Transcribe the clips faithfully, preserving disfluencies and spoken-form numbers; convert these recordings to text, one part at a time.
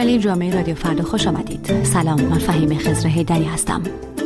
شنوندگان جامعه رادیو فردا خوش آمدید. سلام، من فهیم خضر حیدری هستم.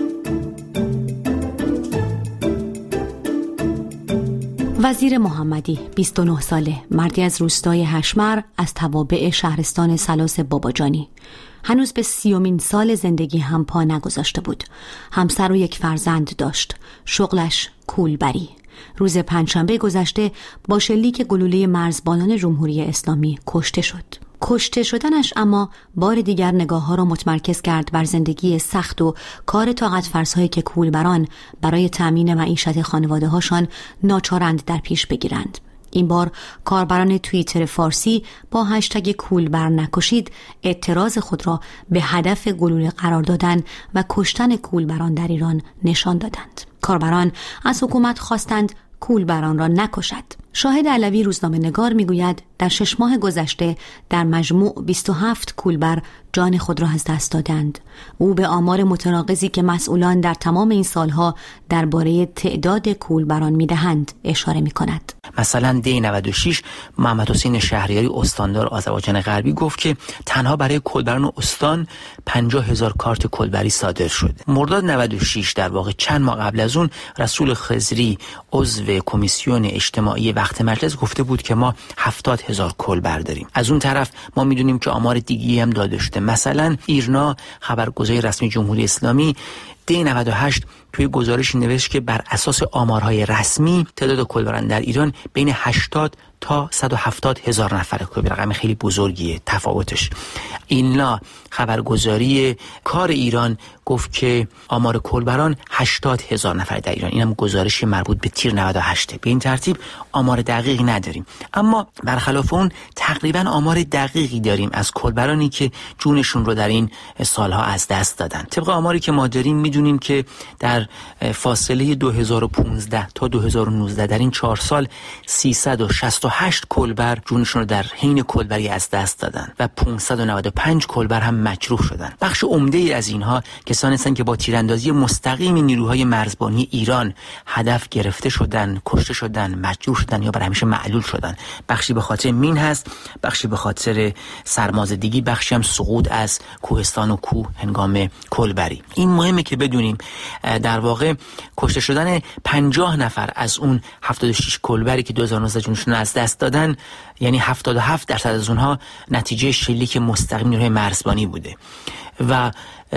وزیر محمدی، بیست و نه ساله، مردی از روستای هشمر از توابع شهرستان سلاس باباجانی، هنوز به سیومین سال زندگی هم پا نگذاشته بود. همسر و یک فرزند داشت. شغلش کولبری. روز پنجشنبه گذشته با شلیک گلوله مرزبانان جمهوری اسلامی کشته شد. کشته شدنش اما بار دیگر نگاه‌ها را متمرکز کرد بر زندگی سخت و کار طاقت فرسایی که کولبران برای تأمین معیشت خانواده‌هاشان ناچارند در پیش بگیرند. این بار کاربران توییتر فارسی با هشتگ کولبر نکشید اعتراض خود را به هدف گلوله قرار دادن و کشتن کولبران در ایران نشان دادند. کاربران از حکومت خواستند کولبران را نکشد. شاهد علوی روزنامه نگار میگوید در شش ماه گذشته در مجموع بیست و هفت کولبر جان خود را از دست دادند. او به آمار متناقضی که مسئولان در تمام این سالها درباره تعداد کولبران میدهند اشاره میکند. مثلا دی نود و شش محمد حسین شهریاری استاندار آذربایجان غربی گفت که تنها برای کولبران استان پنجاه هزار کارت کولبری صادر شده. مرداد نود و شش در واقع چند ماه قبل از اون رسول خضری عضو کمیسیون اجتماعی وقت مجلس گفته بود که ما هفتاد هزار کولبر داریم. از اون طرف ما میدونیم که آمار دیگی هم داده شده. مثلا ایرنا خبرگزاری رسمی جمهوری اسلامی دی نود و هشت توی گزارش نوشت که بر اساس آمارهای رسمی تعداد کولبران در ایران بین هشتاد تا صد و هفتاد هزار نفره که رقم خیلی بزرگیه تفاوتش. اینا خبرگزاری کار ایران گفت که آمار کولبران هشتاد هزار نفر در ایران. اینم گزارشی مربوط به تیر نود و هشت. به این ترتیب آمار دقیقی نداریم، اما برخلاف اون تقریبا آمار دقیقی داریم از کولبرانی که جونشون رو در این سالها از دست دادن. طبق آماری که ما داریم میدونیم که در فاصله دو هزار و پانزده تا دو هزار و نوزده در این چهار سال سیصد و شصت و هشت کولبر جونشون رو در حین کولبری از دست دادن و پانصد و نود و پنج کولبر هم مجروح شدن. بخش عمده ای از اینها کسانی هستند که با تیراندازی مستقیم نیروهای مرزبانی ایران هدف گرفته شدن، کشته شدن، مجروح شدن یا برای همیشه معلول شدن. بخشی به خاطر مین هست، بخشی به خاطر سرمازدگی، بخشی هم سقوط از کوهستان و کوه هنگام کولبری. این مهمه که بدونیم در واقع کشته شدن پنجاه نفر از اون هفتاد و شش کولبری که دو هزار و نوزده جونشون از دست دادن، یعنی هفتاد و هفت درصد از اونها نتیجه شلیک مستقیم نیروهای مرزبانی بوده. و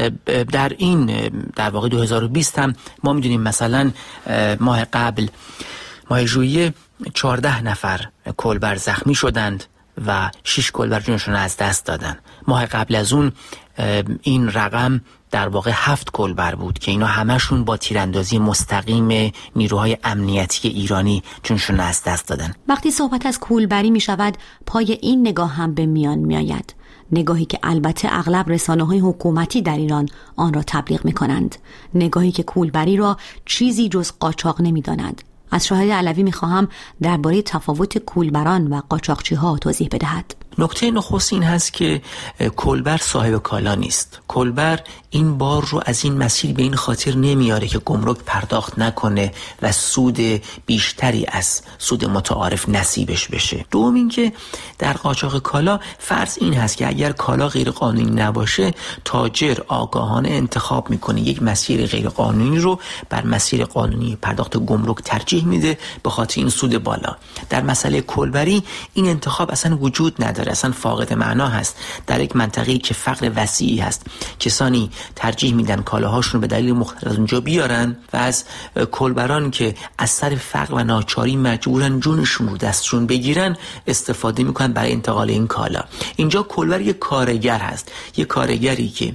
در این در واقع دو هزار و بیست هم ما میدونیم مثلا ماه قبل ماه ژوئیه چهارده نفر کولبر زخمی شدند و شش کولبر جونشون از دست دادن. ماه قبل از اون این رقم در واقع هفت کولبر بود که اینا همشون با تیراندازی مستقیم نیروهای امنیتی ایرانی جونشون از دست دادن. وقتی صحبت از کولبری می شود پای این نگاه هم به میان می آید. نگاهی که البته اغلب رسانه‌های حکومتی در ایران آن را تبلیغ می کنند. نگاهی که کولبری را چیزی جز قاچاق نمی داند. از شاهد علوی می خواهم درباره تفاوت کولبران و قاچاقچی ها توضیح بدهد. نکته نخست این هست که کولبر صاحب کالا نیست. کولبر این بار رو از این مسیر به این خاطر نمیاره که گمرک پرداخت نکنه و سود بیشتری از سود متعارف نصیبش بشه. دوم این که در قاچاق کالا فرض این هست که اگر کالا غیر قانونی نباشه تاجر آگاهانه انتخاب میکنه یک مسیر غیر قانونی رو بر مسیر قانونی پرداخت گمرک ترجیح میده به خاطر این سود بالا. در مسئله کولبری این انتخاب اصلا وجود نداره، اصلا فاقد معنا هست. در یک منطقه‌ای که فقر وسیعی هست کسانی ترجیح میدن کالاهاشون رو به دلیل مختلف از اونجا بیارن و از کولبران که از سر فقر و ناچاری مجبورن جونشون رو دستشون بگیرن استفاده میکنن برای انتقال این کالا. اینجا کولبر یک کارگر هست، یک کارگری که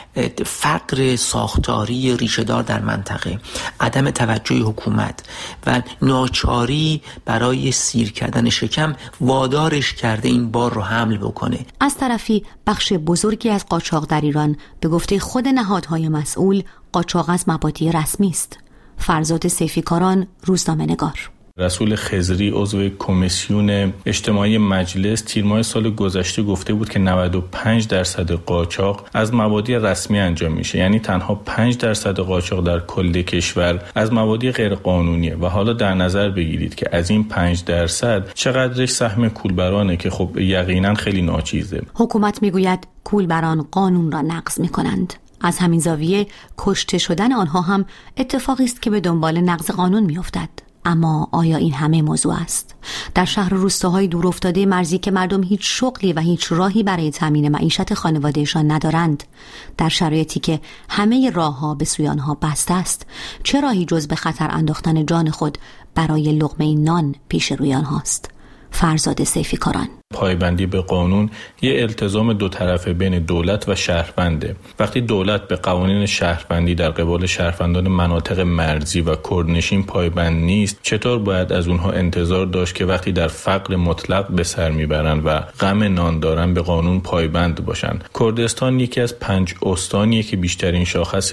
فقر ساختاری ریشه‌دار در منطقه، عدم توجه حکومت و ناچاری برای سیر کردن شکم وادارش کرده این بار رو حمل بکنه. از طرفی بخش بزرگی از قاچاق در ایران به گفته خود نهادهای مسئول قاچاق از مبادی رسمی است. فرزاد سیفیکاران، روزنامه نگار. رسول خضری عضو کمیسیون اجتماعی مجلس تیر ماه سال گذشته گفته بود که نود و پنج درصد قاچاق از موادی رسمی انجام میشه، یعنی تنها پنج درصد قاچاق در کل کشور از موادی غیر قانونیه و حالا در نظر بگیرید که از این پنج درصد چقدرش سهم کولبرانه که خب یقینا خیلی ناچیزه. حکومت میگوید کولبران قانون را نقض میکنند. از همین زاویه کشته شدن آنها هم اتفاقی است که به دنبال نقض قانون میافتد. اما آیا این همه موضوع است؟ در شهر و روستاهای دور افتاده مرزی که مردم هیچ شغلی و هیچ راهی برای تامین معیشت خانوادهشان ندارند، در شرایطی که همه راهها به سوی آنها بسته است، چه راهی جز به خطر انداختن جان خود برای لقمه نان پیش روی آنهاست؟ فرزاد سیفیکاران: پایبندی به قانون یه التزام دو طرفه بین دولت و شهرونده. وقتی دولت به قوانین شهروندی در قبال شهروندان مناطق مرزی و کردنشین پایبند نیست، چطور باید از اونها انتظار داشت که وقتی در فقر مطلق به سر میبرن و غم نان دارن به قانون پایبند باشن؟ کردستان یکی از پنج استانیه که بیشترین شاخص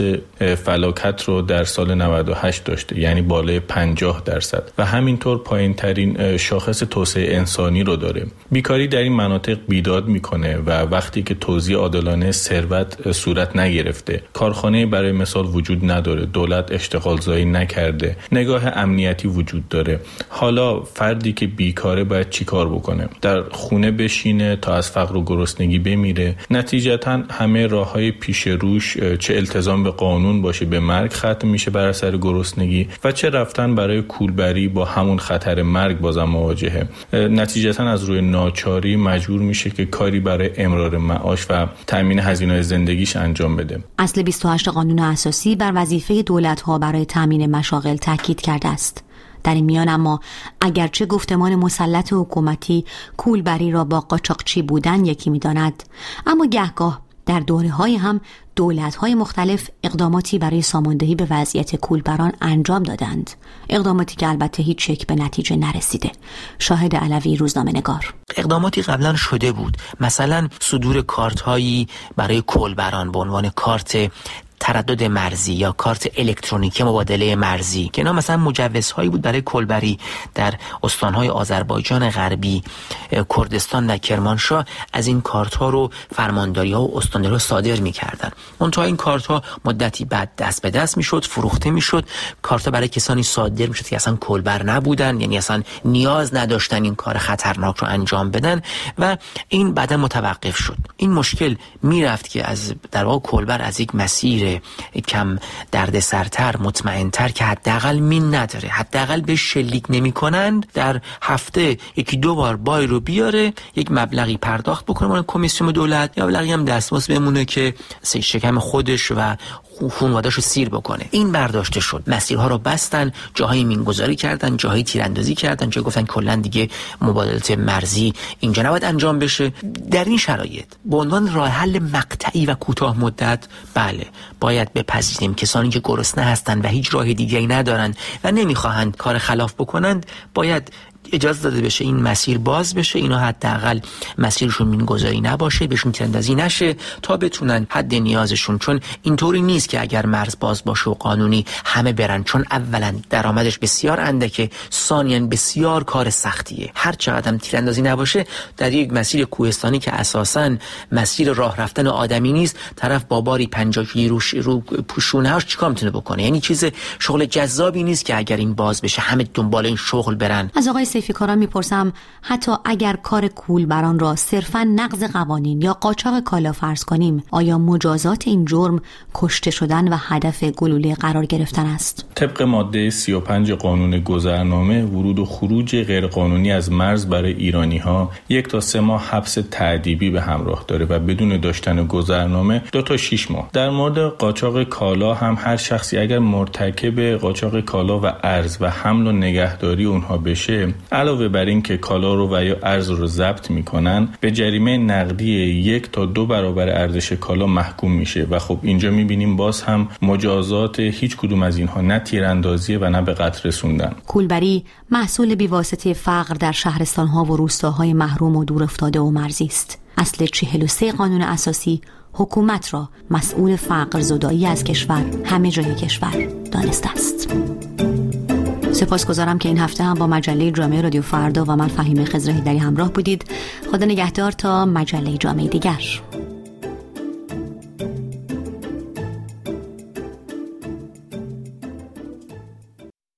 فلاکت رو در سال نود و هشت داشته، یعنی بالای پنجاه درصد، و همینطور پایین ترین شاخص توسعه انسانی رو داره. بیکاری در این مناطق بیداد میکنه و وقتی که توزیع عادلانه ثروت صورت نگرفته، کارخانه برای مثال وجود نداره، دولت اشتغال زایی نکرده، نگاه امنیتی وجود داره، حالا فردی که بیکاره باید چی کار بکنه؟ در خونه بشینه تا از فقر و گرسنگی بمیره؟ نتیجتا همه راههای پیش روش، چه التزام به قانون باشه، به مرگ ختم میشه بر اثر گرسنگی، و چه رفتن برای کولبری با همون خطر مرگ بازم مواجهه. نتیجتا از روی ناچاری مجبور میشه که کاری برای امرار معاش و تامین هزینه‌های زندگیش انجام بده. اصل بیست و هشت قانون اساسی بر وظیفه دولت‌ها برای تامین مشاغل تاکید کرده است. در این میان اما اگرچه گفتمان مسلط حکومتی کولبری را با قاچاقچی بودن یکی می‌داند، اما گهگاه در دوره‌های هم دولت‌های مختلف اقداماتی برای ساماندهی به وضعیت کولبران انجام دادند، اقداماتی که البته هیچ یک به نتیجه نرسیده. شاهد علوی، روزنامه‌نگار: اقداماتی قبلا شده بود، مثلا صدور کارت‌هایی برای کولبران به عنوان کارت تردد مرزی یا کارت الکترونیکی مبادله مرزی که اینا مثلا مجوزهایی بود برای کولبری در استانهای آذربایجان غربی، کردستان و کرمانشاه. از این کارت ها رو فرمانداری ها و استانداری ها صادر می‌کردن. منتها این کارت ها مدتی بعد دست به دست میشد، فروخته میشد. کارت ها برای کسانی صادر میشد که اصلا کولبر نبودن، یعنی اصلا نیاز نداشتن این کار خطرناک رو انجام بدن و این بعدا متوقف شد. این مشکل میرفت که از در واقع کولبر از یک مسیر کم دردسرتر، مطمئنتر که حداقل مین نداره، حداقل به شلیک نمی کنند، در هفته یکی دو بار بای رو بیاره، یک مبلغی پرداخت بکنه مال کمیسیون دولت، یا مبلغی هم دستمزد بمونه که شکم خودش و خانواده‌شو سیر بکنه. این برداشته شد. مسیرها رو بستن، جاهای مینگذاری کردن، جاهای تیراندازی کردن، جا گفتن کلا دیگه مبادلات مرزی اینجا نباید انجام بشه. در این شرایط به عنوان راه حل مقطعی و کوتاه مدت، بله باید بپذیریم کسانی که گرسنه هستن و هیچ راه دیگه‌ای ندارن و نمیخواهند کار خلاف بکنند، باید اجازه داده بشه این مسیر باز بشه، اینا حداقل مسیرشون مینگذاری نباشه، بهشون تیراندازی نشه تا بتونن حد نیازشون. چون اینطوری نیست که اگر مرز باز باشه و قانونی همه برن، چون اولا درآمدش بسیار اندکه، ثانیاً بسیار کار سختیه. هر چقدر هم تیراندازی نباشه در یک مسیر کوهستانی که اساساً مسیر راه رفتن آدمی نیست، طرف با باری پنجاه کیلو رو پوشونه‌اش چیکار میتونه بکنه؟ یعنی چیز شغل جذابی نیست که اگر این باز بشه همه دنبال این شغل برن. از آقای سیفیکاران میپرسم حتی اگر کار کولبران را صرفاً نقض قوانین یا قاچاق کالا فرض کنیم، آیا مجازات این جرم کشته شدن و هدف گلوله قرار گرفتن است؟ طبق ماده سی و پنج قانون گذرنامه، ورود و خروج غیرقانونی از مرز برای ایرانی‌ها یک تا سه ماه حبس تعذیبی به همراه داره و بدون داشتن گذرنامه دو تا شش ماه. در مورد قاچاق کالا هم هر شخصی اگر مرتکب قاچاق کالا و ارز و حمل و نگهداری اونها بشه، علاوه بر این که کالا رو و یا ارز رو ضبط میکنن، به جریمه نقدی یک تا دو برابر ارزش کالا محکوم میشه. و خب اینجا میبینیم باز هم مجازات هیچ کدوم از اینها نه تیراندازی و نه به قتل رسوندن. کولبری محصول بیواسطه فقر در شهرستان‌ها و روستاهای محروم و دور افتاده و مرزی است. اصل چهل و سه قانون اساسی حکومت را مسئول فقر زدایی از کشور همه جای کشور دانسته است. سپاسگزارم که این هفته هم با مجله جامعه رادیو فردا و من فهیمه خضر هیدری همراه بودید. خدا نگهدار تا مجله جامعه دیگر.